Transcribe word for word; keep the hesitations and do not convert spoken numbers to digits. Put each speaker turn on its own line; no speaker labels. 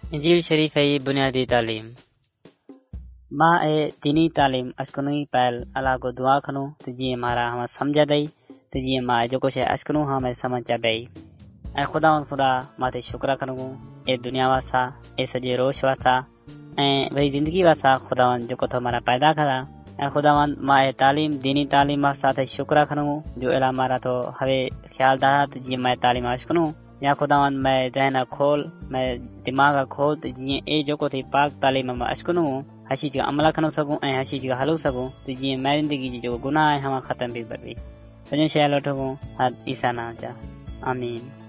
इंजील शरीफ है बुनियादी तालीम माँ ए दीनी तालीम अशकुनी पहल अल्लाह को दुआ खनो तो जी हमारा हम समझा दई तो जी माँ जो कुछ है अशकुनु हमें समझ बई ए खुदा खुदा माते शुक्र करूँ ए दुनिया वासा ए सजे रोश वासा ए वही जिंदगी वासा खुदावन जो को तो हमारा पैदा करा ए खुदावन माँ ए तालीम दीनी तालीम वासा ते शुक्र करूँ जो एला हमारा तो हवे ख्याल दारा तो जी मैं तालीम अशकुनु या खुदावन मैं जहना खोल मैं दिमाग खोल तो जी ए जो को थी पाक तालीम में अशकुनु हसी जी अमला कनो सकूं ए हसी जी हलो सकूं तो जी मैं जिंदगी जी जो गुनाह है हम खत्म भी कर दी सजन शय लठो हर ईसा ना जा आमीन।